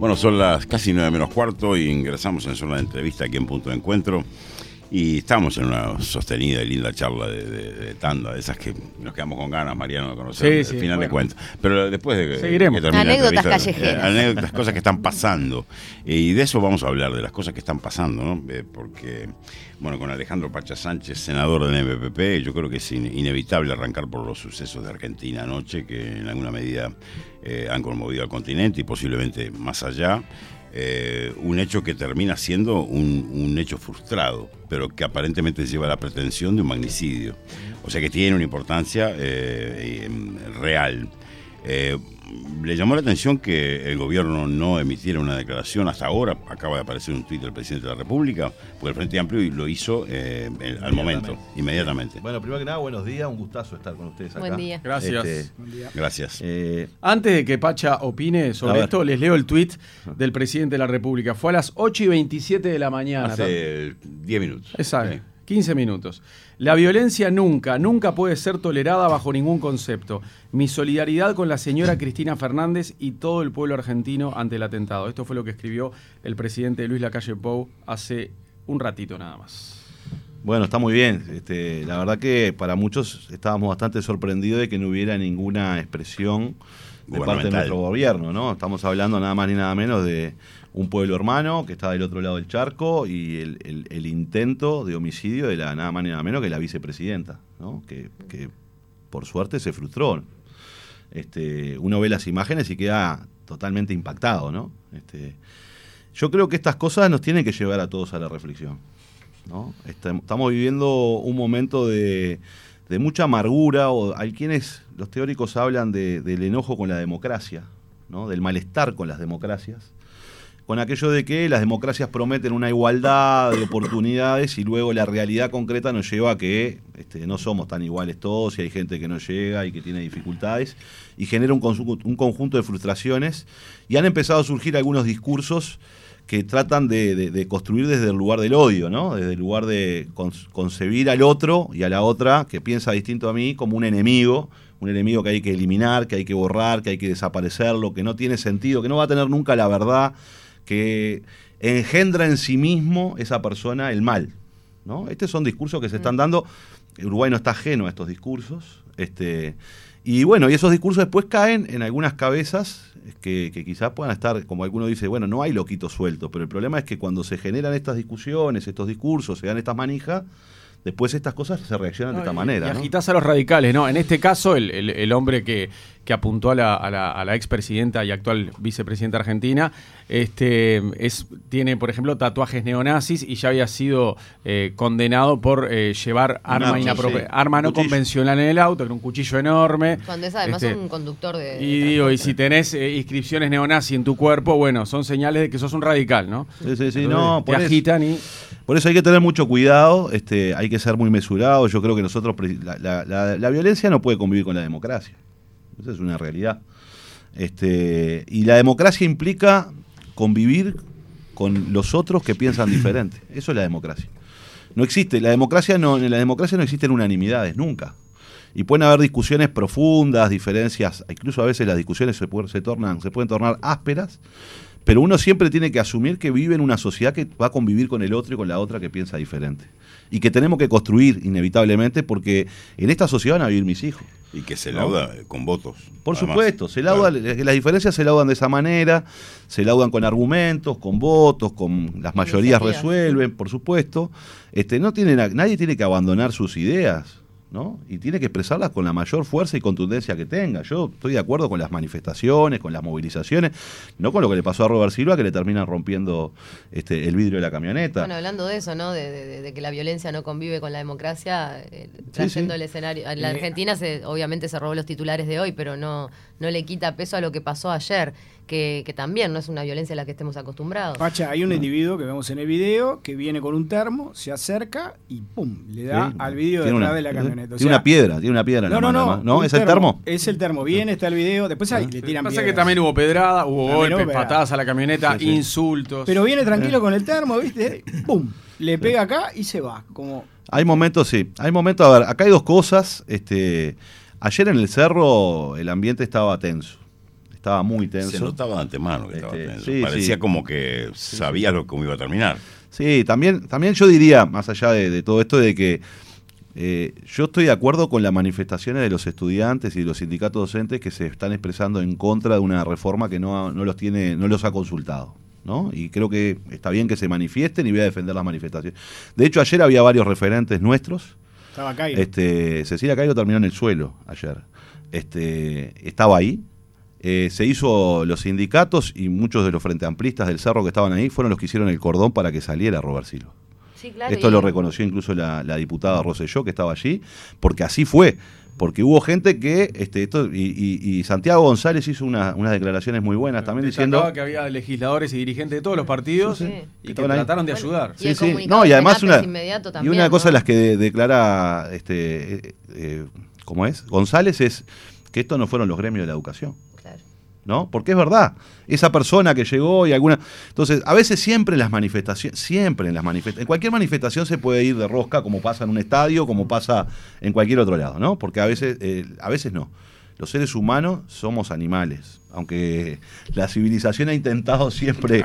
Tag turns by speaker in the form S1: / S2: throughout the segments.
S1: Bueno, son las casi 9 menos cuarto y ingresamos en zona de entrevista aquí en Punto de Encuentro. Y estamos en una sostenida y linda charla de tanda, de esas que nos quedamos con ganas, Mariano, de conocer al final de cuentas. Pero después de que termine
S2: anécdotas callejeras.
S1: Anécdotas, cosas que están pasando. Y de eso vamos a hablar, de las cosas que están pasando, ¿no? Porque, bueno, con Alejandro Pacha Sánchez, senador del MPP, yo creo que es inevitable arrancar por los sucesos de Argentina anoche, que en alguna medida han conmovido al continente y posiblemente más allá. Un hecho que termina siendo un hecho frustrado, pero que aparentemente lleva la pretensión de un magnicidio. O sea que tiene una importancia real. Le llamó la atención que el gobierno no emitiera una declaración hasta ahora. Acaba de aparecer un tuit del presidente de la República, porque el Frente Amplio lo hizo al momento, inmediatamente.
S3: Bueno, primero que nada, buenos días, un gustazo estar con ustedes acá.
S2: Buen día.
S4: Gracias.
S3: Buen día.
S1: Gracias.
S4: Antes de que Pacha opine sobre esto, les leo el tuit del presidente de la República. Fue a las 8:27 de la mañana.
S1: Hace 10 minutos.
S4: Exacto. 15 minutos. La violencia nunca puede ser tolerada bajo ningún concepto. Mi solidaridad con la señora Cristina Fernández y todo el pueblo argentino ante el atentado. Esto fue lo que escribió el presidente Luis Lacalle Pou hace un ratito nada más.
S3: Bueno, está muy bien. La verdad que para muchos estábamos bastante sorprendidos de que no hubiera ninguna expresión de parte de nuestro gobierno, ¿no? Estamos hablando nada más ni nada menos de un pueblo hermano que está del otro lado del charco y el intento de homicidio de la nada más ni nada menos que la vicepresidenta, ¿no? Que por suerte se frustró. Uno ve las imágenes y queda totalmente impactado, ¿no? Yo creo que estas cosas nos tienen que llevar a todos a la reflexión, ¿no? Estamos viviendo un momento de mucha amargura, o hay quienes, los teóricos hablan del enojo con la democracia, ¿no? Del malestar con las democracias, con aquello de que las democracias prometen una igualdad de oportunidades y luego la realidad concreta nos lleva a que no somos tan iguales todos y hay gente que no llega y que tiene dificultades y genera un conjunto de frustraciones, y han empezado a surgir algunos discursos que tratan de construir desde el lugar del odio, ¿no? Desde el lugar de concebir al otro y a la otra que piensa distinto a mí como un enemigo que hay que eliminar, que hay que borrar, que hay que desaparecerlo, que no tiene sentido, que no va a tener nunca la verdad, que engendra en sí mismo esa persona el mal, ¿no? Estos son discursos que se están dando. Uruguay no está ajeno a estos discursos, y bueno, y esos discursos después caen en algunas cabezas que quizás puedan estar, como alguno dice, bueno, no hay loquitos sueltos, pero el problema es que cuando se generan estas discusiones, estos discursos, se dan estas manijas, después estas cosas se reaccionan de esta manera.
S4: Y agitás a los radicales, ¿no? En este caso, el hombre que apuntó a la expresidenta y actual vicepresidenta argentina, tiene, por ejemplo, tatuajes neonazis y ya había sido condenado por llevar arma no convencional en el auto, que era un cuchillo enorme.
S2: Cuando es además un conductor de...
S4: Y si tenés inscripciones neonazis en tu cuerpo, bueno, son señales de que sos un radical, ¿no?
S3: Sí, no,
S4: te agitan y...
S3: Por eso hay que tener mucho cuidado, hay que ser muy mesurado. Yo creo que nosotros, la violencia no puede convivir con la democracia. Esa es una realidad. Y la democracia implica convivir con los otros que piensan diferente. Eso es la democracia. No existe, en la democracia no existen unanimidades, nunca. Y pueden haber discusiones profundas, diferencias, incluso a veces las discusiones se pueden tornar ásperas, pero uno siempre tiene que asumir que vive en una sociedad que va a convivir con el otro y con la otra que piensa diferente. Y que tenemos que construir inevitablemente, porque en esta sociedad van a vivir mis hijos.
S1: Y que se lauda con votos.
S3: Por supuesto, las diferencias se laudan de esa manera, se laudan con argumentos, con votos, con las mayorías resuelven, por supuesto. Nadie tiene que abandonar sus ideas, ¿no? Y tiene que expresarlas con la mayor fuerza y contundencia que tenga. Yo estoy de acuerdo con las manifestaciones, con las movilizaciones, no con lo que le pasó a Robert Silva, que le terminan rompiendo el vidrio de la camioneta.
S2: Bueno, hablando de eso, ¿no? De que la violencia no convive con la democracia, trayendo el escenario. La Argentina obviamente se robó los titulares de hoy, pero no le quita peso a lo que pasó ayer, que también no es una violencia a la que estemos acostumbrados.
S5: Pacha, hay un individuo que vemos en el video que viene con un termo, se acerca y ¡pum! Le da al vidrio detrás de la camioneta.
S3: Tiene una piedra en la mano. ¿No? ¿Es el termo?
S5: Es el termo. Viene, está el video. Después le tiran piedras.
S4: Pasa que también hubo pedrada, hubo golpes, patadas a la camioneta, insultos.
S5: Pero viene tranquilo con el termo, ¿viste? ¡Pum! Le pega acá y se va.
S3: Hay momentos, sí. A ver, acá hay dos cosas. Ayer en el cerro el ambiente estaba tenso. estaba muy tenso.
S1: Se notaba de antemano que estaba tenso. Parecía como que sabía lo cómo iba a terminar.
S3: Sí, también yo diría, más allá de todo esto, de que yo estoy de acuerdo con las manifestaciones de los estudiantes y de los sindicatos docentes que se están expresando en contra de una reforma que no los ha consultado, ¿no? Y creo que está bien que se manifiesten y voy a defender las manifestaciones. De hecho, ayer había varios referentes nuestros.
S5: Estaba Cairo.
S3: Cecilia Cairo terminó en el suelo ayer. Estaba ahí. Se hizo los sindicatos y muchos de los frente amplistas del Cerro que estaban ahí fueron los que hicieron el cordón para que saliera Robert Silva.
S2: Sí, claro,
S3: esto lo reconoció incluso la diputada Rosselló, que estaba allí, porque así fue. Porque hubo gente que, y Santiago González hizo unas declaraciones muy buenas también diciendo
S4: que había legisladores y dirigentes de todos los partidos y que trataron de ayudar.
S2: Y y además
S3: una cosa de las que declara ¿cómo es? González es que estos no fueron los gremios de la educación. ¿No? Porque es verdad, esa persona que llegó y alguna... Entonces, a veces siempre en las manifestaciones, en cualquier manifestación se puede ir de rosca, como pasa en un estadio, como pasa en cualquier otro lado, ¿no? Porque a veces no. Los seres humanos somos animales, aunque la civilización ha intentado siempre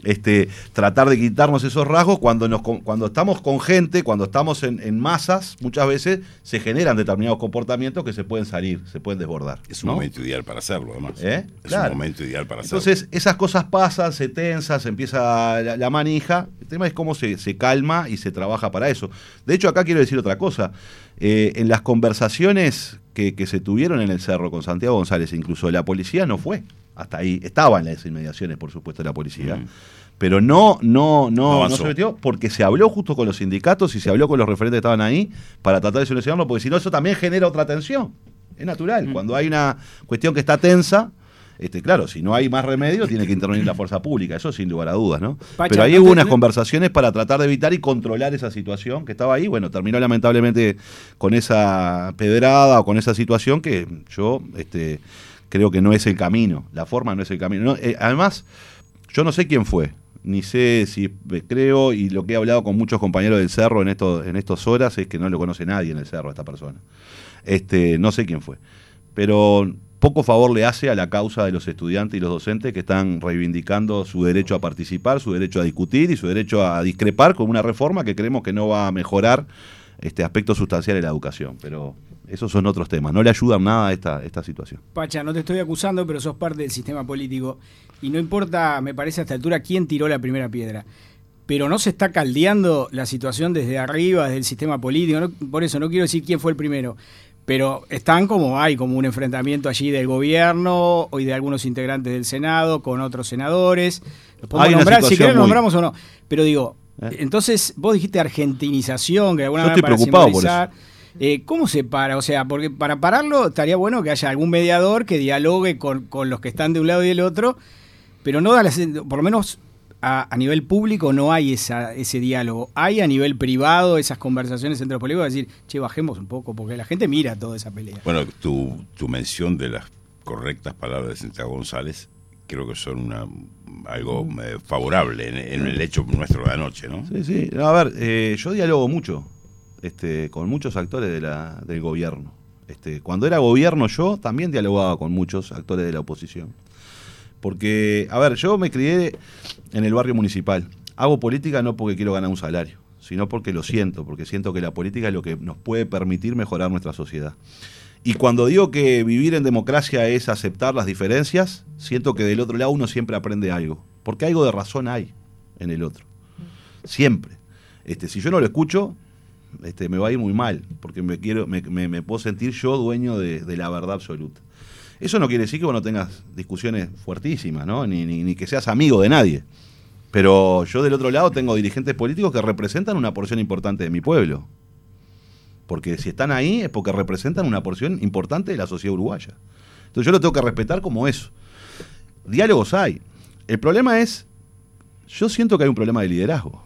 S3: tratar de quitarnos esos rasgos. Cuando estamos con gente, cuando estamos en masas, muchas veces se generan determinados comportamientos que se pueden salir, se pueden desbordar.
S1: Es un momento ideal para hacerlo, además.
S3: Es
S1: un momento ideal para hacerlo.
S3: Entonces, esas cosas pasan, se tensan, se empieza la manija. El tema es cómo se calma y se trabaja para eso. De hecho, acá quiero decir otra cosa. En las conversaciones que se tuvieron en el Cerro con Santiago González, incluso la policía no fue hasta ahí. Estaba en las inmediaciones, por supuesto, la policía, pero no se metió porque se habló justo con los sindicatos y se habló con los referentes que estaban ahí para tratar de solucionarlo, porque si no, eso también genera otra tensión. Es natural. Cuando hay una cuestión que está tensa, claro, si no hay más remedio, tiene que intervenir la fuerza pública, eso sin lugar a dudas, ¿no?
S5: Pacha,
S3: pero ahí hubo unas conversaciones para tratar de evitar y controlar esa situación que estaba ahí. Bueno, terminó lamentablemente con esa pedrada o con esa situación que yo creo que no es el camino, la forma no es el camino. No, además, yo no sé quién fue, ni sé si creo, y lo que he hablado con muchos compañeros del Cerro en estas horas es que no lo conoce nadie en el Cerro a esta persona. No sé quién fue, pero poco favor le hace a la causa de los estudiantes y los docentes que están reivindicando su derecho a participar, su derecho a discutir y su derecho a discrepar con una reforma que creemos que no va a mejorar aspectos sustanciales de la educación. Pero esos son otros temas, no le ayudan nada a esta situación.
S5: Pacha, no te estoy acusando, pero sos parte del sistema político y no importa, me parece a esta altura, quién tiró la primera piedra. Pero no se está caldeando la situación desde arriba, desde el sistema político, ¿no? Por eso no quiero decir quién fue el primero. Pero hay como un enfrentamiento allí del gobierno y de algunos integrantes del Senado con otros senadores. Los podemos nombrar, si querés nombramos o no. Pero digo, entonces vos dijiste argentinización, que de alguna manera para simbolizar. ¿Cómo se para? O sea, porque para pararlo estaría bueno que haya algún mediador que dialogue con los que están de un lado y del otro, pero no por lo menos a nivel público no hay ese diálogo. Hay a nivel privado esas conversaciones entre los políticos, decir, che, bajemos un poco, porque la gente mira toda esa pelea.
S1: Bueno, tu mención de las correctas palabras de Santiago González creo que son algo favorable en el hecho nuestro de anoche, ¿no?
S3: Sí. A ver, yo dialogo mucho con muchos actores del gobierno. Cuando era gobierno yo también dialogaba con muchos actores de la oposición. Porque, a ver, yo me crié en el barrio municipal. Hago política no porque quiero ganar un salario, sino porque lo siento, porque siento que la política es lo que nos puede permitir mejorar nuestra sociedad. Y cuando digo que vivir en democracia es aceptar las diferencias, siento que del otro lado uno siempre aprende algo. Porque algo de razón hay en el otro. Siempre. Si yo no lo escucho, me va a ir muy mal, porque me puedo sentir yo dueño de la verdad absoluta. Eso no quiere decir que vos no tengas discusiones fuertísimas, ¿no? Ni que seas amigo de nadie. Pero yo del otro lado tengo dirigentes políticos que representan una porción importante de mi pueblo. Porque si están ahí es porque representan una porción importante de la sociedad uruguaya. Entonces yo lo tengo que respetar como eso. Diálogos hay. El problema es, yo siento que hay un problema de liderazgo.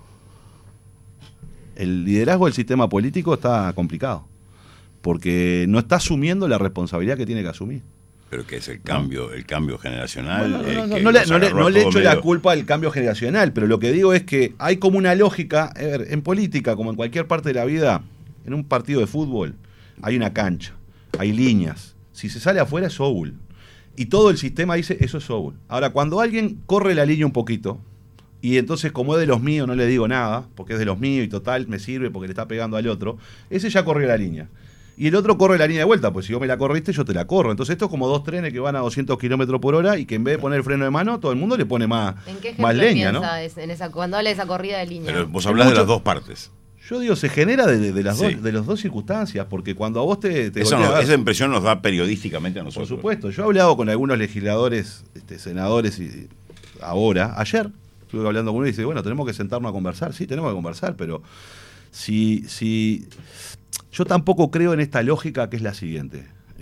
S3: El liderazgo del sistema político está complicado. Porque no está asumiendo la responsabilidad que tiene que asumir.
S1: Pero que es el cambio generacional.
S3: No le echo la culpa al cambio generacional, pero lo que digo es que hay como una lógica, en política, como en cualquier parte de la vida, en un partido de fútbol, hay una cancha, hay líneas. Si se sale afuera es foul. y todo el sistema dice, eso es Sobol. Ahora, cuando alguien corre la línea un poquito, y entonces como es de los míos no le digo nada, porque es de los míos y total me sirve porque le está pegando al otro, ese ya corrió la línea. Y el otro corre la línea de vuelta, pues si vos me la corriste, yo te la corro. Entonces esto es como dos trenes que van a 200 kilómetros por hora y que en vez de poner el freno de mano, todo el mundo le pone más leña, ¿no?
S2: Cuando habla de esa corrida de línea.
S1: Pero vos hablás de las dos partes.
S3: Yo digo, se genera de las dos circunstancias, porque cuando a vos te
S1: esa impresión nos da periodísticamente a nosotros.
S3: Por supuesto, yo he hablado con algunos legisladores, senadores, y ayer estuve hablando con uno y dice, bueno, tenemos que sentarnos a conversar. Sí, tenemos que conversar, pero si yo tampoco creo en esta lógica que es la siguiente.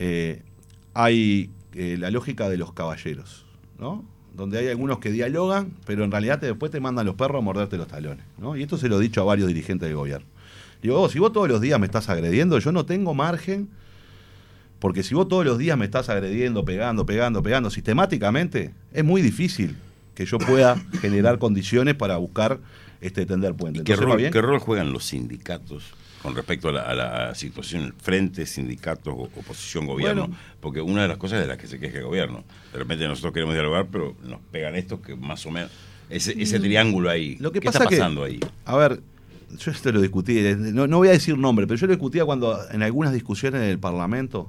S3: Hay la lógica de los caballeros, ¿no? Donde hay algunos que dialogan, pero en realidad después te mandan los perros a morderte los talones, ¿no? Y esto se lo he dicho a varios dirigentes del gobierno. Digo, si vos todos los días me estás agrediendo, yo no tengo margen, porque si vos todos los días me estás agrediendo, pegando sistemáticamente, es muy difícil que yo pueda generar condiciones para buscar tender puentes.
S1: ¿Qué rol juegan los sindicatos con respecto a la situación frente, sindicatos, oposición, gobierno? Bueno, porque una de las cosas de las que se queja el gobierno, de repente nosotros queremos dialogar, pero nos pegan estos que más o menos, ese triángulo ahí,
S3: lo que
S1: ¿qué
S3: pasa
S1: está pasando ahí?
S3: A ver, yo esto lo discutí, no voy a decir nombre, pero yo lo discutía cuando en algunas discusiones del Parlamento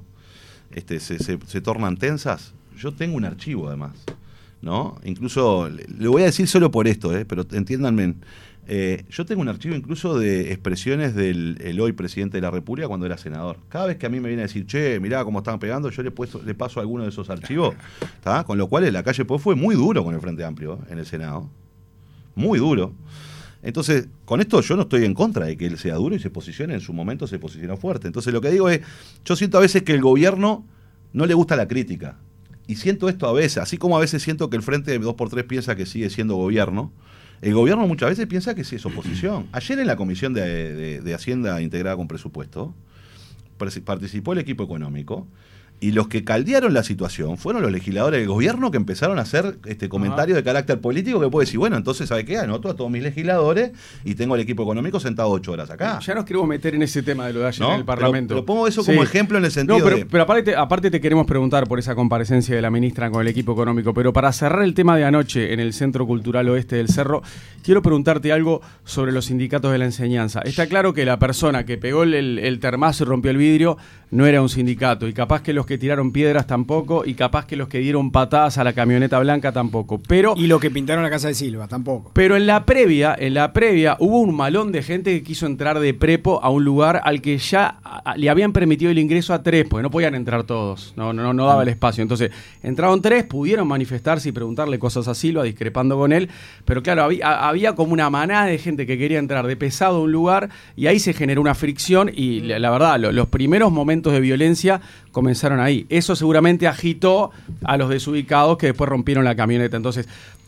S3: se tornan tensas. Yo tengo un archivo además, ¿no? Incluso, le voy a decir solo por esto, pero entiéndanme. Yo tengo un archivo incluso de expresiones del hoy presidente de la República cuando era senador. Cada vez que a mí me viene a decir, che, mirá cómo estaban pegando, yo le paso alguno de esos archivos, ¿tá? Con lo cual en la calle fue muy duro con el Frente Amplio en el Senado. Muy duro. Entonces, con esto yo no estoy en contra de que él sea duro y se posicione, en su momento se posicionó fuerte. Entonces lo que digo es, yo siento a veces que el gobierno no le gusta la crítica. Y siento esto a veces, así como a veces siento que el Frente 2x3 piensa que sigue siendo gobierno, el gobierno muchas veces piensa que sí es oposición. Ayer en la Comisión de Hacienda integrada con presupuesto participó el equipo económico y los que caldearon la situación fueron los legisladores del gobierno que empezaron a hacer comentarios de carácter político que puede decir, bueno, entonces, ¿sabe qué? Anoto a todos mis legisladores y tengo el equipo económico sentado 8 horas acá.
S4: Ya nos queremos meter en ese tema de lo de ayer en el Parlamento.
S3: Pero pongo eso como ejemplo en el sentido
S4: pero aparte te queremos preguntar por esa comparecencia de la ministra con el equipo económico, pero para cerrar el tema de anoche en el Centro Cultural Oeste del Cerro, quiero preguntarte algo sobre los sindicatos de la enseñanza. Está claro que la persona que pegó el termazo y rompió el vidrio no era un sindicato, y capaz que los que tiraron piedras tampoco, y capaz que los que dieron patadas a la camioneta blanca tampoco, y
S5: los que pintaron la casa de Silva tampoco.
S4: Pero en la previa hubo un malón de gente que quiso entrar de prepo a un lugar al que ya le habían permitido el ingreso a 3, porque no podían entrar todos, no daba el espacio. Entonces entraron 3, pudieron manifestarse y preguntarle cosas a Silva, discrepando con él, pero claro, había como una manada de gente que quería entrar de pesado a un lugar, y ahí se generó una fricción, y la verdad, los primeros momentos de violencia comenzaron ahí. Eso seguramente agitó a los desubicados que después rompieron la camioneta. Entonces,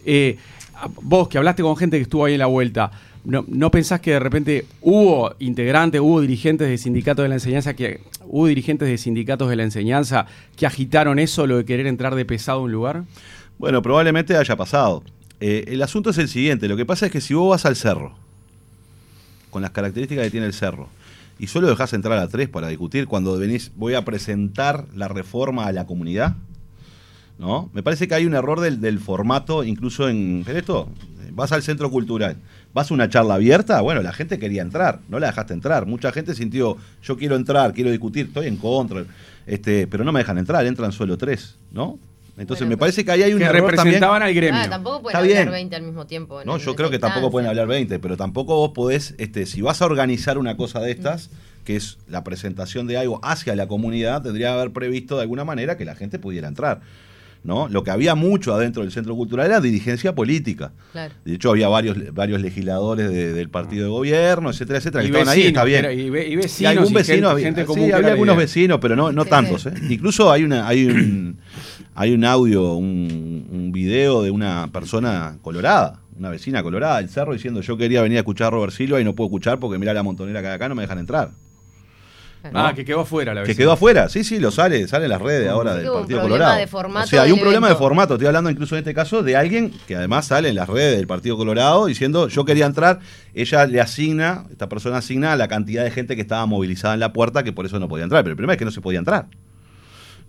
S4: vos que hablaste con gente que estuvo ahí en la vuelta, ¿no pensás que de repente hubo dirigentes de sindicatos de la enseñanza que agitaron eso, lo de querer entrar de pesado a un lugar?
S3: Bueno, probablemente haya pasado. El asunto es el siguiente, lo que pasa es que si vos vas al cerro, con las características que tiene el cerro, y solo dejás entrar a 3 para discutir cuando voy a presentar la reforma a la comunidad, ¿no? Me parece que hay un error del formato, incluso en esto, vas al centro cultural, vas a una charla abierta, bueno, la gente quería entrar, no la dejaste entrar, mucha gente sintió, yo quiero entrar, quiero discutir, estoy en contra, pero no me dejan entrar, entran solo 3, ¿no? Entonces me parece que ahí hay un error también. Que
S4: representaban al gremio.
S2: Tampoco pueden hablar 20 al mismo tiempo.
S3: No, yo creo que tampoco pueden hablar 20, pero tampoco vos podés, si vas a organizar una cosa de estas, que es la presentación de algo hacia la comunidad, tendría que haber previsto de alguna manera que la gente pudiera entrar, ¿no? Lo que había mucho adentro del centro cultural era dirigencia política. Claro. De hecho, había varios legisladores del partido de gobierno, etcétera, etcétera, que estaban ahí, está bien.
S4: Y vecinos,
S3: y algún vecino,
S4: gente
S3: sí, había algunos vecinos, pero no tantos. Incluso hay un audio, un video de una persona colorada, una vecina colorada del cerro, diciendo yo quería venir a escuchar a Robert Silva y no puedo escuchar porque mirá la montonera que hay acá, no me dejan entrar.
S4: ¿No? Que quedó afuera la vecina.
S3: Que quedó afuera, sí, sale en las redes ahora del Partido Colorado. O sea, hay un problema de formato, estoy hablando incluso en este caso de alguien que además sale en las redes del Partido Colorado diciendo yo quería entrar, esta persona asigna la cantidad de gente que estaba movilizada en la puerta que por eso no podía entrar, pero el problema es que no se podía entrar.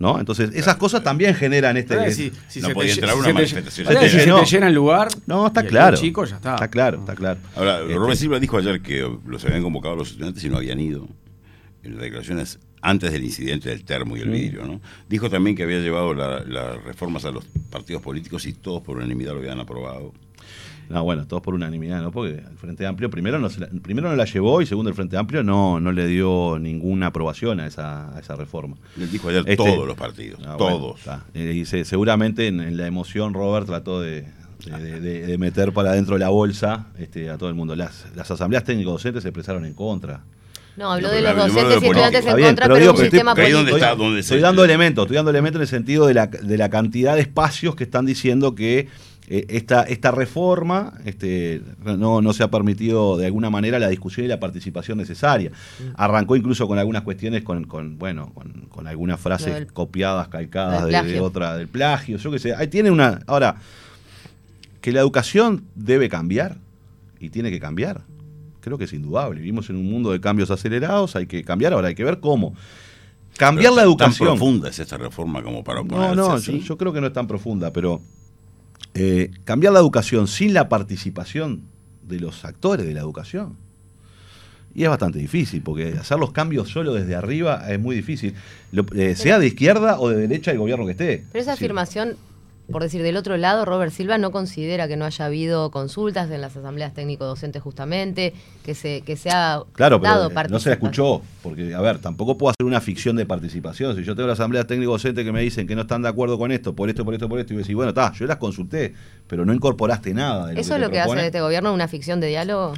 S3: ¿no? Entonces, esas cosas también generan
S4: Si
S1: no
S4: se
S1: podía
S4: te,
S1: entrar
S4: si
S1: una
S4: se te-
S1: manifestación.
S4: si se te llena el lugar.
S3: No, está
S4: y el
S3: claro.
S4: chico, ya está.
S3: Está claro.
S1: Ahora, Robert Silva dijo ayer que los habían convocado a los estudiantes y no habían ido. En las declaraciones antes del incidente del termo y el vidrio, ¿no? Dijo también que había llevado las reformas a los partidos políticos y todos por unanimidad lo habían aprobado.
S3: No, bueno, todos por unanimidad, ¿no? Porque el Frente Amplio primero no la llevó y segundo el Frente Amplio no le dio ninguna aprobación a esa reforma.
S1: Él dijo ayer todos los partidos, todos.
S3: Bueno, y seguramente en la emoción Robert trató de meter para adentro de la bolsa a todo el mundo. Las asambleas técnicos docentes se expresaron en contra.
S2: No, habló de los docentes y estudiantes en contra,
S3: pero
S2: pero
S3: digo
S2: un
S3: que
S2: sistema político.
S3: Estoy dando elementos en el sentido de la cantidad de espacios que están diciendo que esta reforma no se ha permitido de alguna manera la discusión y la participación necesaria. Arrancó incluso con algunas cuestiones con algunas frases copiadas, calcadas del plagio, yo qué sé. Ahí tiene ahora, que la educación debe cambiar y tiene que cambiar. Creo que es indudable. Vivimos en un mundo de cambios acelerados, hay que cambiar, ahora hay que ver cómo. Cambiar la educación.
S1: ¿Tan profunda es esta reforma como para oponerse así?
S3: Yo creo que no es tan profunda, pero cambiar la educación sin la participación de los actores de la educación. Y es bastante difícil, porque hacer los cambios solo desde arriba es muy difícil. Sea de izquierda o de derecha el gobierno que esté.
S2: Pero esa afirmación, por decir, del otro lado, Robert Silva no considera que no haya habido consultas en las asambleas técnico-docentes justamente, que se ha
S3: dado
S2: participación.
S3: No se la escuchó, porque, a ver, tampoco puedo hacer una ficción de participación. Si yo tengo las asambleas técnico-docentes que me dicen que no están de acuerdo con esto, por esto, y voy a decir, bueno, yo las consulté, pero no incorporaste nada de lo
S2: ¿Eso es lo que hace de este gobierno, una ficción de diálogo?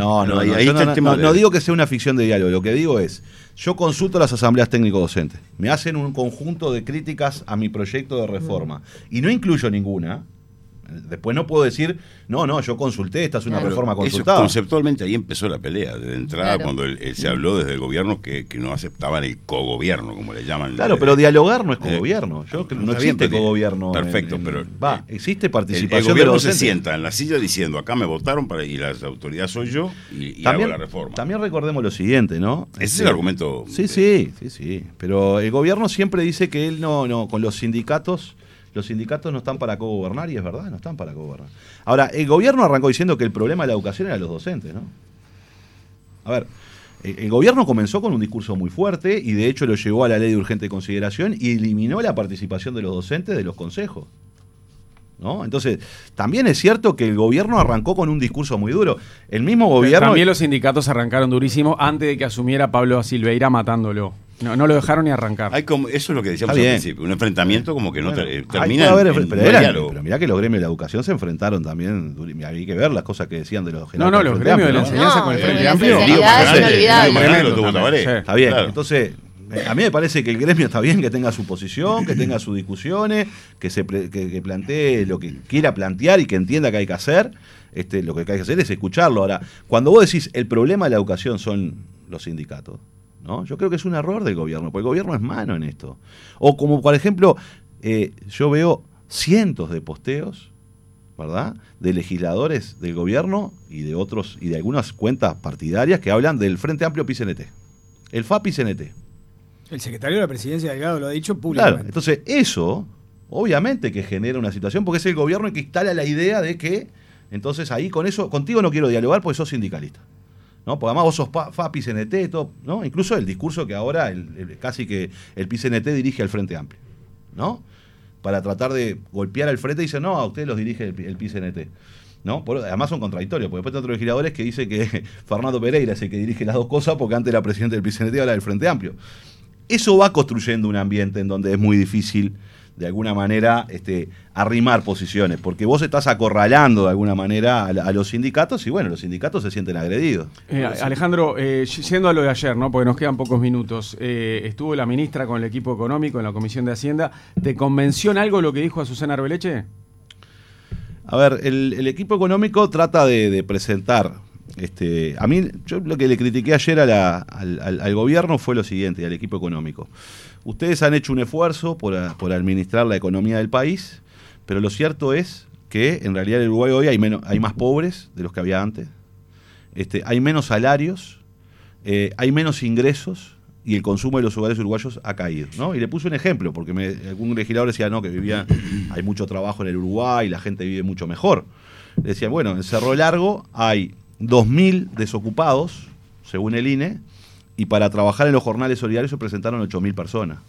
S3: No digo que sea una ficción de diálogo, lo que digo es, yo consulto las asambleas técnico-docentes, me hacen un conjunto de críticas a mi proyecto de reforma y no incluyo ninguna. Después no puedo decir, yo consulté, esta es una reforma consultada.
S1: Conceptualmente ahí empezó la pelea, de entrada cuando se habló desde el gobierno que no aceptaban el cogobierno, como le llaman.
S3: Claro, pero dialogar no es cogobierno. No existe cogobierno.
S1: Perfecto, pero
S3: existe participación.
S1: El gobierno se sienta en la silla diciendo, acá me votaron y la autoridad soy yo y también, hago la reforma.
S3: También recordemos lo siguiente, ¿no?
S1: Ese es el argumento.
S3: Sí. Pero el gobierno siempre dice que él no con los sindicatos no están para cogobernar, y es verdad, no están para cogobernar. Ahora, el gobierno arrancó diciendo que el problema de la educación era los docentes, ¿no? A ver, el gobierno comenzó con un discurso muy fuerte y de hecho lo llevó a la ley de urgente consideración y eliminó la participación de los docentes de los consejos, ¿no? Entonces, también es cierto que el gobierno arrancó con un discurso muy duro. El mismo gobierno...
S4: Pero también los sindicatos arrancaron durísimo antes de que asumiera Pablo Silveira matándolo. No lo dejaron ni arrancar.
S1: Eso es lo que decíamos al principio, un enfrentamiento como que no termina
S3: pero mirá que los gremios de la educación se enfrentaron también, hay que ver las cosas que decían de los generales.
S4: Los gremios de la enseñanza con el Frente Amplio.
S3: Está bien, entonces... A mí me parece que el gremio está bien que tenga su posición, que tenga sus discusiones, que plantee lo que quiera plantear y que entienda que hay que hacer. Lo que hay que hacer es escucharlo. Ahora, cuando vos decís el problema de la educación son los sindicatos, ¿no? Yo creo que es un error del gobierno, porque el gobierno es mano en esto. O como, por ejemplo, yo veo cientos de posteos, ¿verdad?, de legisladores del gobierno y de otros y de algunas cuentas partidarias que hablan del Frente Amplio PI-CNT. El FA-PI-CNT.
S5: El secretario de la Presidencia, Delgado, lo ha dicho públicamente.
S3: Claro, entonces eso, obviamente que genera una situación, porque es el gobierno el que instala la idea de que, entonces ahí con eso, contigo no quiero dialogar porque sos sindicalista, ¿no? Porque además vos sos FA-PI-CNT, todo, ¿no? Incluso el discurso que ahora casi que el PI-CNT dirige al Frente Amplio, ¿no? Para tratar de golpear al frente, dice, no, a ustedes los dirige el PI-CNT. ¿No? Además son contradictorios, porque después hay otros legisladores que dicen que Fernando Pereira es el que dirige las dos cosas, porque antes era presidente del PI-CNT y ahora del Frente Amplio. Eso va construyendo un ambiente en donde es muy difícil, de alguna manera, arrimar posiciones, porque vos estás acorralando de alguna manera a los sindicatos y, bueno, los sindicatos se sienten agredidos.
S4: Alejandro, yendo a lo de ayer, ¿no?, porque nos quedan pocos minutos, estuvo la ministra con el equipo económico en la Comisión de Hacienda. ¿Te convenció en algo lo que dijo Azucena Arbeleche?
S3: A ver, el equipo económico trata de presentar... a mí, yo lo que le critiqué ayer al gobierno fue lo siguiente, al equipo económico. Ustedes han hecho un esfuerzo por administrar la economía del país, pero lo cierto es que en realidad en el Uruguay hoy hay más pobres de los que había antes, hay menos salarios, hay menos ingresos y el consumo de los hogares uruguayos ha caído, ¿no? Y le puse un ejemplo, porque algún legislador decía, no, que hay mucho trabajo en el Uruguay, la gente vive mucho mejor. Le decía, bueno, en Cerro Largo hay 2.000 desocupados, según el INE, y para trabajar en los jornales solidarios se presentaron 8.000 personas.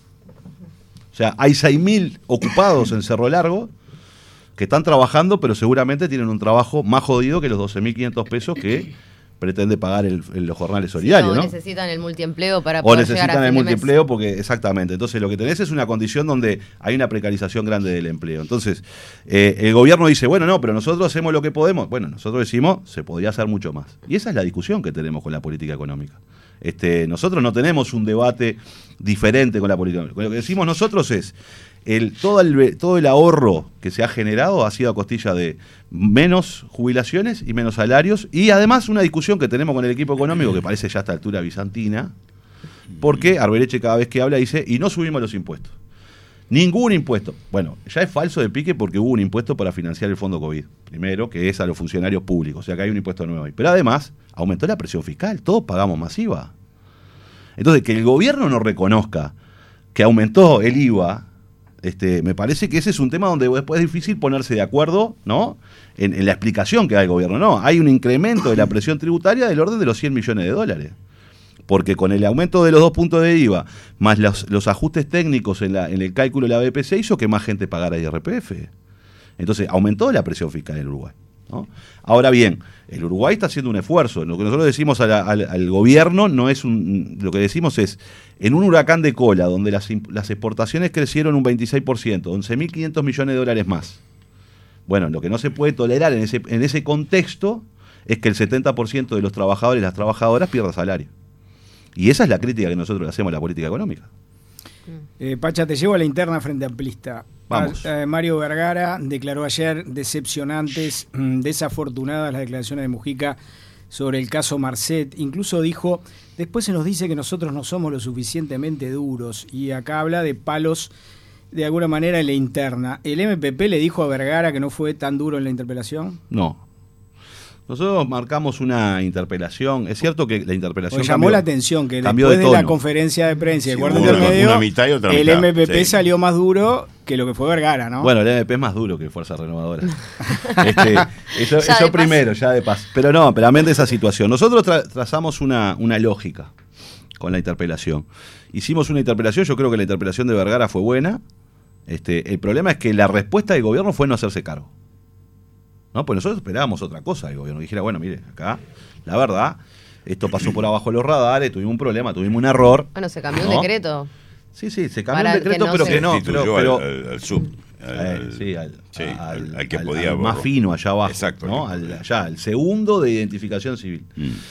S3: O sea, hay 6.000 ocupados en Cerro Largo que están trabajando, pero seguramente tienen un trabajo más jodido que los 12.500 pesos que pretende pagar los jornales solidarios, ¿no?
S2: Necesitan el multiempleo para poder llegar a fin de mes. O necesitan el
S3: multiempleo porque, exactamente. Entonces, lo que tenés es una condición donde hay una precarización grande del empleo. Entonces, el gobierno dice, bueno, no, pero nosotros hacemos lo que podemos. Bueno, nosotros decimos, se podría hacer mucho más. Y esa es la discusión que tenemos con la política económica. Nosotros no tenemos un debate diferente con la política económica. Lo que decimos nosotros es, todo el ahorro que se ha generado ha sido a costilla de menos jubilaciones y menos salarios, y además una discusión que tenemos con el equipo económico que parece ya a esta altura bizantina, porque Arbeleche cada vez que habla dice, y no subimos los impuestos. Ningún impuesto. Bueno, ya es falso de pique porque hubo un impuesto para financiar el fondo COVID. Primero, que es a los funcionarios públicos, o sea que hay un impuesto nuevo ahí. Pero además, aumentó la presión fiscal, todos pagamos más IVA. Entonces, que el gobierno no reconozca que aumentó el IVA, me parece que ese es un tema donde después es difícil ponerse de acuerdo, ¿no? En la explicación que da el gobierno. No, hay un incremento de la presión tributaria del orden de los 100 millones de dólares. Porque con el aumento de los 2 puntos de IVA, más los ajustes técnicos en el cálculo de la BPC, hizo que más gente pagara IRPF. Entonces, aumentó la presión fiscal en el Uruguay, ¿no? Ahora bien, el Uruguay está haciendo un esfuerzo. Lo que nosotros decimos al gobierno no es lo que decimos es, en un huracán de cola, donde las exportaciones crecieron un 26%, 11.500 millones de dólares más. Bueno, lo que no se puede tolerar en ese contexto es que el 70% de los trabajadores y las trabajadoras pierdan salario. Y esa es la crítica que nosotros le hacemos a la política económica.
S5: Pacha, te llevo a la interna frente amplista.
S3: Vamos.
S5: Mario Vergara declaró ayer decepcionantes, desafortunadas las declaraciones de Mujica sobre el caso Marcet. Incluso dijo, después se nos dice que nosotros no somos lo suficientemente duros. Y acá habla de palos, de alguna manera, en la interna. ¿El MPP le dijo a Vergara que no fue tan duro en la interpelación?
S3: No. Nosotros marcamos una interpelación. Es cierto que la interpelación
S5: llamó la atención que después de la conferencia de prensa y el cuarto intermedio,
S1: una mitad y otra
S5: el
S1: mitad,
S5: MPP salió más duro que lo que fue Vergara, ¿no?
S3: Bueno, el MPP es más duro que Fuerza Renovadora. Eso primero, ya de paso. Pero no, pero amén de esa situación. Nosotros trazamos una lógica con la interpelación. Hicimos una interpelación, yo creo que la interpelación de Vergara fue buena. El problema es que la respuesta del gobierno fue no hacerse cargo. ¿No? Pues nosotros esperábamos otra cosa del gobierno. Dijera, bueno, mire, acá, la verdad, esto pasó por abajo de los radares, tuvimos un problema, tuvimos un error.
S2: Bueno, se cambió un decreto.
S3: Sí, se cambió un decreto, pero que no.
S1: Pero al sub. Al que podía.
S3: Al más fino, allá abajo.
S1: Exacto.
S3: ¿no? Al segundo de identificación civil.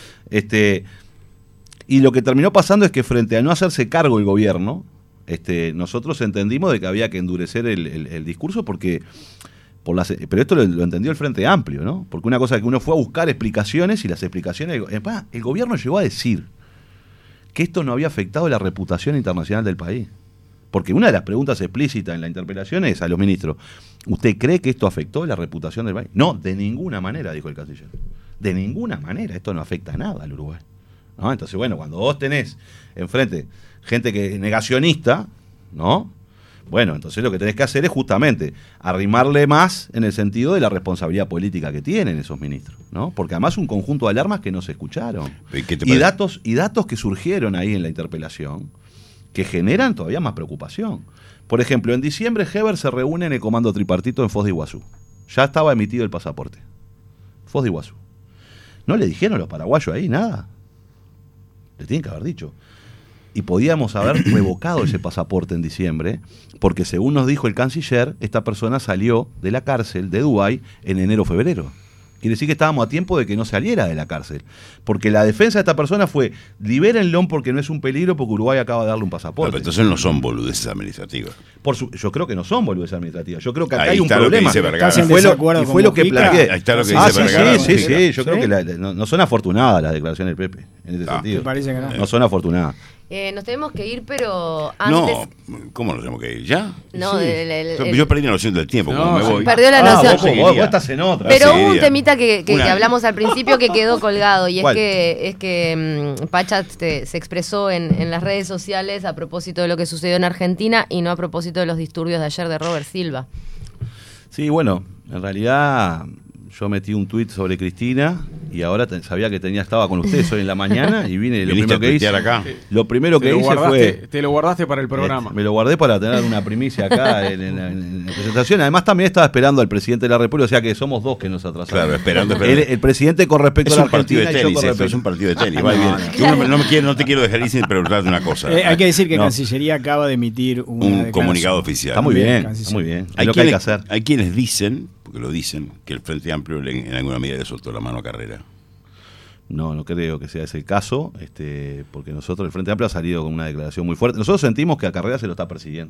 S3: Y lo que terminó pasando es que frente a no hacerse cargo el gobierno, nosotros entendimos de que había que endurecer el discurso porque... pero esto lo entendió el Frente Amplio, ¿no? Porque una cosa es que uno fue a buscar explicaciones y las explicaciones... El gobierno llegó a decir que esto no había afectado la reputación internacional del país. Porque una de las preguntas explícitas en la interpelación es a los ministros, ¿usted cree que esto afectó la reputación del país? No, de ninguna manera, dijo el canciller. De ninguna manera, esto no afecta nada al Uruguay, ¿no? Entonces, bueno, cuando vos tenés enfrente gente que es negacionista, ¿no? Bueno, entonces lo que tenés que hacer es justamente arrimarle más en el sentido de la responsabilidad política que tienen esos ministros, ¿no? Porque además un conjunto de alarmas que no se escucharon. Y datos que surgieron ahí en la interpelación que generan todavía más preocupación. Por ejemplo, en diciembre Heber se reúne en el comando tripartito en Foz de Iguazú. Ya estaba emitido el pasaporte. Foz de Iguazú. ¿No le dijeron a los paraguayos ahí nada? Le tienen que haber dicho. Y podíamos haber revocado ese pasaporte en diciembre, porque según nos dijo el canciller, esta persona salió de la cárcel de Dubái en enero-febrero. Quiere decir que estábamos a tiempo de que no saliera de la cárcel. Porque la defensa de esta persona fue, libérenlo porque no es un peligro, porque Uruguay acaba de darle un pasaporte.
S1: Pero entonces no son boludeces administrativas.
S3: Yo creo que no son boludeces administrativas. Yo creo que acá
S1: ahí
S3: hay un problema.
S5: Y
S3: fue lo que planteé.
S1: Ahí está lo que dice Vergara.
S3: Sí. Yo creo que no son afortunadas las declaraciones del Pepe, en ese sentido.
S5: Me parece que no.
S3: No son afortunadas.
S2: Nos tenemos que ir, pero antes...
S1: No, ¿cómo nos tenemos que ir? ¿Ya?
S2: No,
S1: Sí. Yo perdí la noción del tiempo,
S4: No,
S1: como me voy.
S2: perdió la noción.
S3: Vos estás en otra.
S2: Pero
S1: Sí,
S2: hubo un
S1: bien.
S2: temita que
S1: Una-
S2: hablamos al principio que quedó colgado, y
S3: ¿Cuál?
S2: es que Pacha se expresó en las redes sociales a propósito de lo que sucedió en Argentina y no a propósito de los disturbios de ayer de Robert Silva.
S3: Sí, bueno, en realidad yo metí un tuit sobre Cristina y ahora sabía que estaba con ustedes hoy en la mañana y vine. Lo
S1: ¿Viniste
S3: primero
S1: a
S3: que hice,
S1: tuitear acá?
S3: lo primero que hice fue...
S4: Te lo guardaste para el programa.
S3: Me lo guardé para tener una primicia acá en la presentación. Además también estaba esperando al presidente de la República, o sea que somos dos que nos atrasamos.
S1: Claro, esperando.
S3: El presidente con respecto
S1: Es
S3: a la
S1: un partido
S3: Argentina
S1: de
S3: y yo
S1: tenis,
S3: con
S1: eso,
S3: respecto...
S1: es un partido de tenis, va y
S3: No,
S1: viene. No te quiero dejar ir sin preguntarte una cosa.
S5: Hay que decir que
S3: No.
S5: Cancillería acaba de emitir una
S1: Un
S5: declaración.
S1: comunicado oficial.
S3: Está muy bien,
S5: Canciller.
S3: está muy bien. Es
S1: Hay
S3: lo que hay que
S1: quienes,
S3: hacer.
S1: hay quienes dicen, porque lo dicen, que el Frente Amplio en alguna medida le soltó la mano a Carrera.
S3: No creo que sea ese el caso, porque nosotros, el Frente Amplio ha salido con una declaración muy fuerte. Nosotros sentimos que a Carrera se lo está persiguiendo.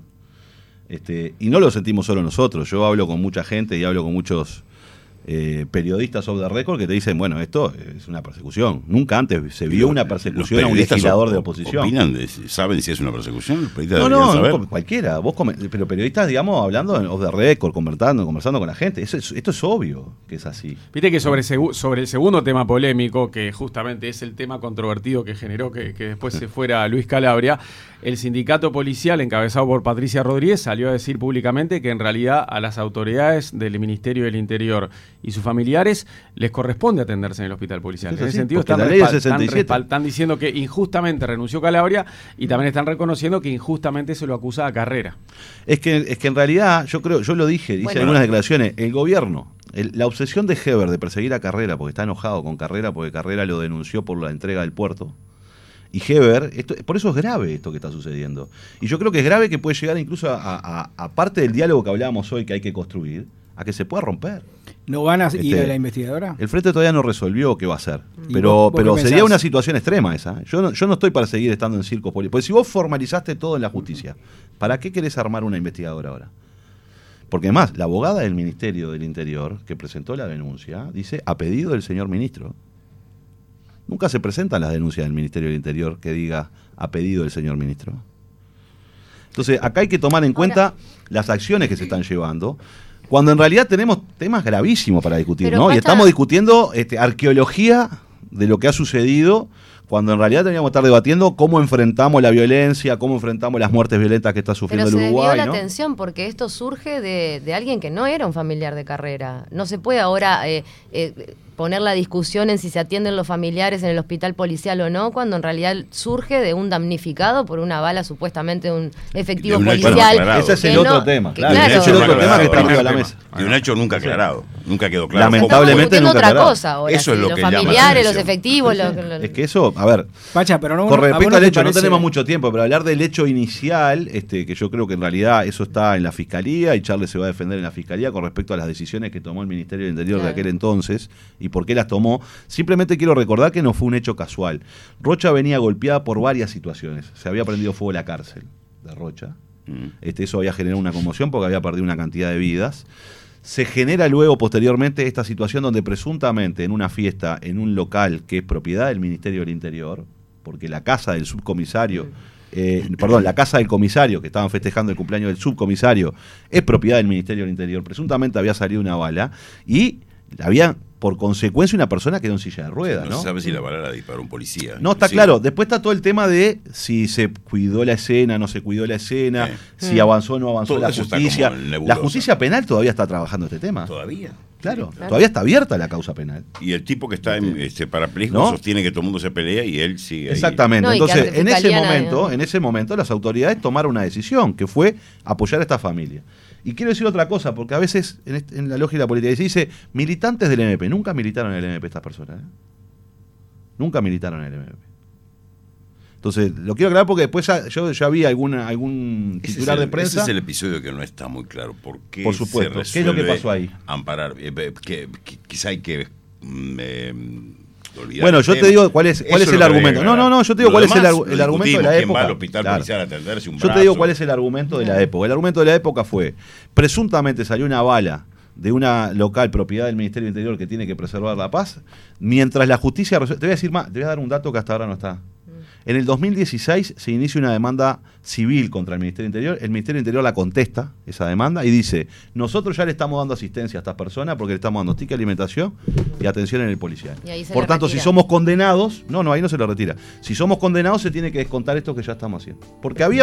S3: Y no lo sentimos solo nosotros. Yo hablo con mucha gente y hablo con muchos periodistas off the record que te dicen, bueno, esto es una persecución. Nunca antes se vio una persecución a un legislador de oposición.
S1: ¿Saben si es una persecución? Los periodistas
S3: No,
S1: deberían saber.
S3: cualquiera. Pero periodistas, digamos, hablando off the record, conversando con la gente. Esto es obvio que es así.
S4: Viste que sobre el segundo tema polémico, que justamente es el tema controvertido que generó que después se fuera Luis Calabria, el sindicato policial encabezado por Patricia Rodríguez salió a decir públicamente que en realidad a las autoridades del Ministerio del Interior y sus familiares les corresponde atenderse en el hospital policial.
S3: Es
S4: En ese
S3: así,
S4: sentido
S3: porque la ley es 67.
S4: están diciendo que injustamente renunció Calabria y también están reconociendo que injustamente se lo acusa a Carrera.
S3: Es que en realidad, yo lo dije, hice algunas declaraciones, el gobierno, la obsesión de Heber de perseguir a Carrera, porque está enojado con Carrera, porque Carrera lo denunció por la entrega del puerto, y Heber, por eso es grave esto que está sucediendo. Y yo creo que es grave que puede llegar incluso a parte del diálogo que hablábamos hoy que hay que construir, a que se pueda romper.
S5: ¿No van a ir a la investigadora?
S3: El Frente todavía no resolvió qué va a hacer.
S5: ¿Y
S3: Pero
S5: vos qué
S3: sería
S5: pensás?
S3: una situación extrema esa. Yo no estoy para seguir estando en circos políticos. Porque si vos formalizaste todo en la justicia, ¿para qué querés armar una investigadora ahora? Porque además, la abogada del Ministerio del Interior, que presentó la denuncia, dice, a pedido del señor ministro. Nunca se presentan las denuncias del Ministerio del Interior que diga, a pedido del señor ministro. Entonces, acá hay que tomar en cuenta las acciones que se están llevando, cuando en realidad tenemos temas gravísimos para discutir,
S2: Pero
S3: ¿no? Y
S2: Pacha...
S3: estamos discutiendo arqueología de lo que ha sucedido, cuando en realidad deberíamos estar debatiendo cómo enfrentamos la violencia, cómo enfrentamos las muertes violentas que está sufriendo
S2: Pero
S3: el
S2: se desvió
S3: Uruguay,
S2: la
S3: ¿no?
S2: atención porque esto surge de alguien que no era un familiar de Carrera. No se puede ahora poner la discusión en si se atienden los familiares en el hospital policial o no, cuando en realidad surge de un damnificado por una bala supuestamente de un efectivo
S1: De un hecho
S2: policial.
S1: aclarado.
S3: Ese es
S2: que
S3: el otro tema,
S2: que
S3: claro.
S2: claro,
S3: Ese es el otro tema que está
S1: Primer
S3: arriba de la
S1: tema.
S3: mesa.
S1: De un hecho nunca aclarado. Nunca quedó claro.
S3: Lamentablemente
S2: Estamos discutiendo
S3: nunca
S2: otra
S3: aclarado.
S2: cosa ahora.
S1: Eso es
S2: sí,
S1: lo
S2: los
S1: que llama la
S2: familiares, los
S1: atención.
S2: efectivos.
S3: Es que eso, a ver,
S5: Pacha, pero no,
S3: con
S5: ¿a vos
S3: respecto
S5: no
S3: al
S5: te
S3: hecho, no
S5: parece-
S3: tenemos mucho tiempo, pero hablar del hecho inicial, que yo creo que en realidad eso está en la Fiscalía y Charles se va a defender en la Fiscalía con respecto a las decisiones que tomó el Ministerio del Interior
S2: Claro.
S3: de aquel entonces y por qué las tomó. Simplemente quiero recordar que no fue un hecho casual. Rocha venía golpeada por varias situaciones. Se había prendido fuego la cárcel de Rocha. Eso había generado una conmoción porque había perdido una cantidad de vidas. Se genera luego, posteriormente, esta situación donde presuntamente en una fiesta, en un local que es propiedad del Ministerio del Interior, porque la casa del subcomisario, la casa del comisario, que estaban festejando el cumpleaños del subcomisario, es propiedad del Ministerio del Interior, presuntamente había salido una bala y había, por consecuencia, una persona quedó en silla de ruedas,
S1: No
S3: ¿no?
S1: se sabe si la bala la disparó un policía.
S3: No, está
S1: Sí.
S3: claro. Después está todo el tema de si se cuidó la escena, no se cuidó la escena, si avanzó o no avanzó
S1: Todo
S3: la
S1: eso está
S3: justicia.
S1: como nebuloso.
S3: La justicia penal todavía está trabajando este tema.
S1: Todavía.
S3: Claro,
S2: claro.
S3: todavía está abierta la causa penal.
S1: Y el tipo que está en parapléjico
S3: ¿No?
S1: sostiene que todo el mundo se pelea y él sigue ahí.
S3: Exactamente.
S2: No, y que
S3: Entonces,
S2: ante
S3: en
S2: fiscalía
S3: ese momento las autoridades tomaron una decisión, que fue apoyar a esta familia. Y quiero decir otra cosa, porque a veces en la lógica de la política se dice militantes del MP. Nunca militaron en el MP estas personas. Nunca militaron en el MP. Entonces, lo quiero aclarar porque después yo ya vi algún
S1: Ese
S3: titular
S1: es el-
S3: de prensa.
S1: Ese es el episodio que no está muy claro. ¿Por qué
S3: Por supuesto.
S1: se
S3: ¿Qué es lo que
S1: resuelve
S3: pasó ahí?
S1: Amparar. Quizá hay que olvidar
S3: Bueno,
S1: el
S3: yo
S1: tema.
S3: te digo cuál es
S1: Eso
S3: el
S1: lo que
S3: argumento.
S1: habría que
S3: No, yo te digo
S1: Lo
S3: cuál es el
S1: demás
S3: argumento
S1: lo
S3: de la
S1: discutimos, ¿quién va
S3: época.
S1: al hospital
S3: Claro.
S1: policial a atenderse un
S3: Yo te digo
S1: brazo?
S3: cuál es el argumento de la época. El argumento de la época fue, presuntamente salió una bala de una local propiedad del Ministerio del Interior que tiene que preservar la paz, mientras la justicia... Te voy a decir más, te voy a dar un dato que hasta ahora no está. En el 2016 se inicia una demanda civil contra el Ministerio del Interior. El Ministerio del Interior la contesta, esa demanda, y dice, nosotros ya le estamos dando asistencia a estas personas porque le estamos dando ticket de alimentación y atención en el policial. Por tanto, si somos condenados, ahí no se lo retira. Si somos condenados se tiene que descontar esto que ya estamos haciendo. Porque había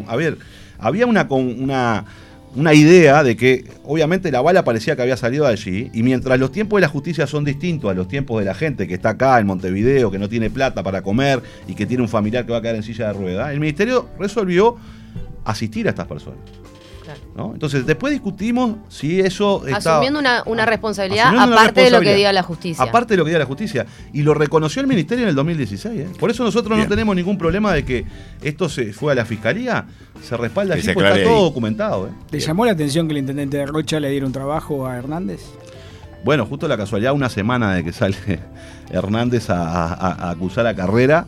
S3: una idea de que obviamente la bala parecía que había salido de allí, y mientras los tiempos de la justicia son distintos a los tiempos de la gente que está acá en Montevideo, que no tiene plata para comer y que tiene un familiar que va a quedar en silla de ruedas, el Ministerio resolvió asistir a estas personas. Claro. ¿No? Entonces, después discutimos si eso estaba...
S2: Asumiendo una responsabilidad aparte de lo que diga la justicia.
S3: Aparte de lo que diga la justicia. Y lo reconoció el Ministerio en el 2016. Por eso nosotros no tenemos ningún problema de que esto se fue a la Fiscalía. Se respalda allí porque está todo documentado.
S5: ¿Te llamó la atención que el intendente de Rocha le diera un trabajo a Hernández?
S3: Bueno, justo la casualidad, una semana de que sale Hernández a acusar la carrera.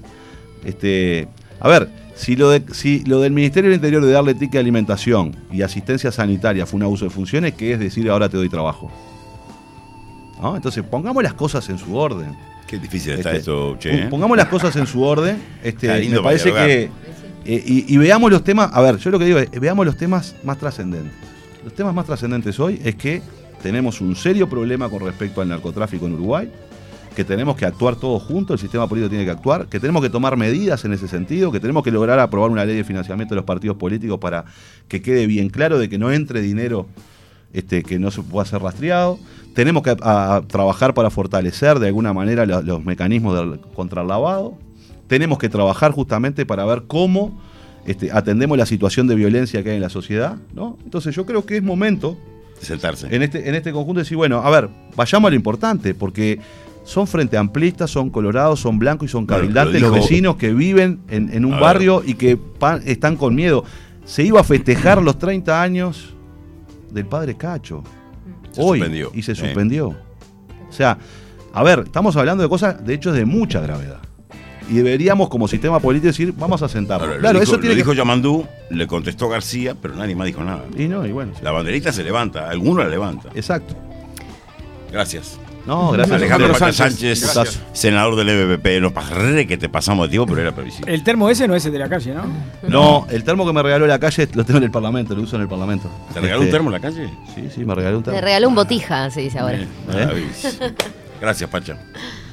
S3: A ver... Si lo del Ministerio del Interior de darle ticket de alimentación y asistencia sanitaria fue un abuso de funciones, ¿qué es decir ahora te doy trabajo? ¿No? Entonces, pongamos las cosas en su orden.
S1: Qué difícil está esto, Che.
S3: Pongamos las cosas en su orden. Me parece que... y veamos los temas... A ver, yo lo que digo es, veamos los temas más trascendentes. Los temas más trascendentes hoy es que tenemos un serio problema con respecto al narcotráfico en Uruguay, que tenemos que actuar todos juntos, el sistema político tiene que actuar, que tenemos que tomar medidas en ese sentido, que tenemos que lograr aprobar una ley de financiamiento de los partidos políticos para que quede bien claro de que no entre dinero que no se pueda ser rastreado. Tenemos que trabajar para fortalecer de alguna manera los mecanismos contra el lavado. Tenemos que trabajar justamente para ver cómo atendemos la situación de violencia que hay en la sociedad, ¿no? Entonces yo creo que es momento
S1: de sentarse
S3: en este conjunto de decir, bueno, a ver, vayamos a lo importante, porque son frente amplistas, son colorados, son blancos y son cabildantes los vecinos que viven en un barrio y que están con miedo. Se iba a festejar los 30 años del padre Cacho hoy y se suspendió. O sea, a ver, estamos hablando de cosas, de hechos de mucha gravedad. Y deberíamos como sistema político decir, vamos a sentarnos.
S1: Claro, eso tiene dijo Yamandú, le contestó García, pero nadie más dijo nada.
S3: Y bueno.
S1: La banderita se levanta, alguno la levanta.
S3: Exacto.
S1: Gracias.
S3: No, gracias.
S1: Alejandro Pacha Sánchez, senador del MPP. No pasé que te pasamos de tiempo, pero era previsible.
S5: El termo ese no es el de la calle, ¿no?
S3: No, el termo que me regaló la calle lo tengo en el Parlamento, lo uso en el Parlamento.
S1: ¿Te regaló un termo en la calle?
S3: Sí, me regaló un termo.
S2: Me regaló un botija, se dice ahora.
S1: Gracias, Pacha.